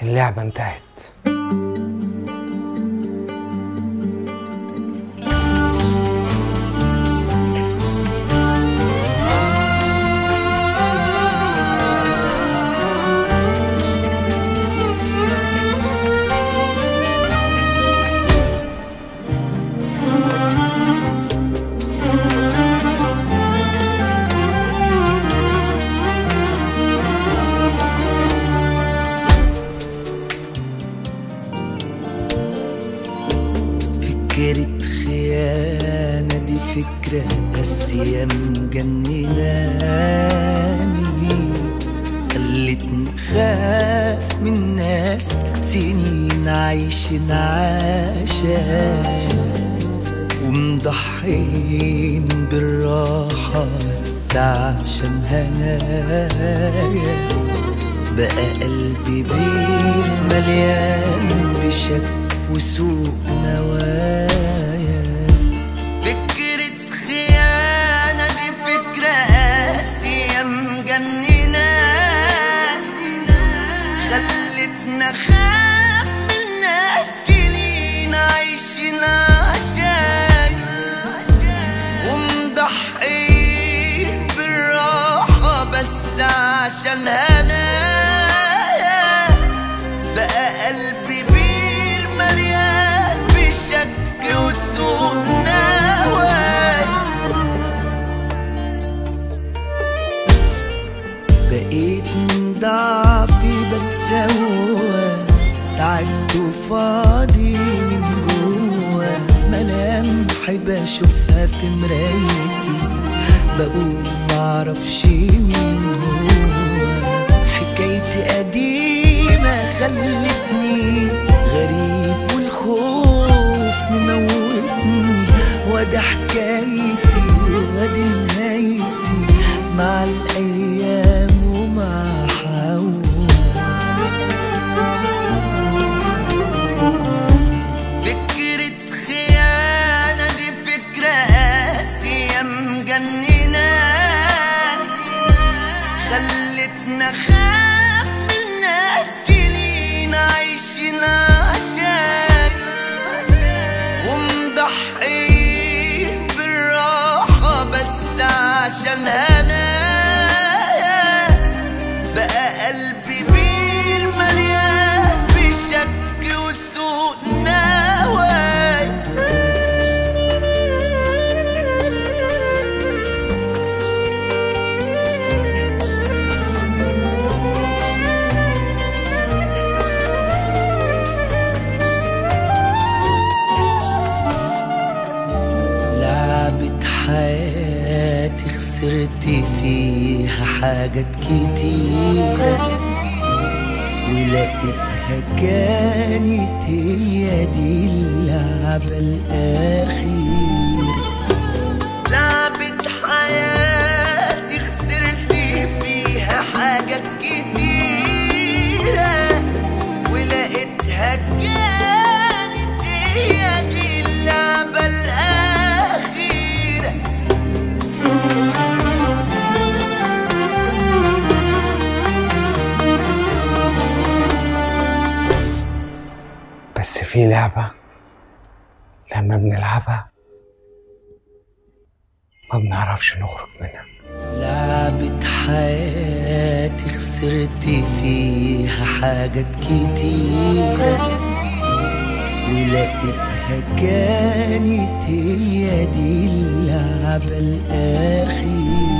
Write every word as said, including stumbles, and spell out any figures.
اللعبة انتهت. فكرة خيانة دي فكرة قاسية مجنناني، خلتني خاف من ناس سنين عايشين عشان، ومضحين بالراحة بس عشان هنايا. بقى قلبي بير مليان بشك وسوء نوايا. فكرة خيانة دي فكرة قاسية مجنناني، خلتنا خاف من ناس سنين عايشين عشان، ومضحين بالراحة بس عشان هنايا. بقى قلبي مليان بشك وسوء نوايا. بقيت من ضعفي بتسوى، تعبت وفاضي من جوا، ملامحي بشوفها في مرايتي بقول معرفش مين هو. حكايتي قديمة خلتني غريب والخوف مموتني، وادي حكايتي وادي نهايتي مع الأيام ومع حوا. فكرة خيانة دي فكرة قاسية مجنناني، خلتنا خاف من ناس سنين عايشين عشان، ومضحين بالراحة بس عشان هنايا. بقى قلبي بير مليان بشك وسوء نوايا. حياتي خسرت فيها حاجات كتيرة، ولقيتها كانت هي دي اللعبة الأخيرة. لعبة حياتي خسرت فيها حاجات كتيرة، ولقيتها كانت هي دي اللعبة الأخيرة. بس في لعبة لما بنلعبها ما بنعرفش نخرج منها. لعبة حياتي خسرت فيها حاجات كتيرة، ولقيتها كانت هي دي اللعبة الأخيرة.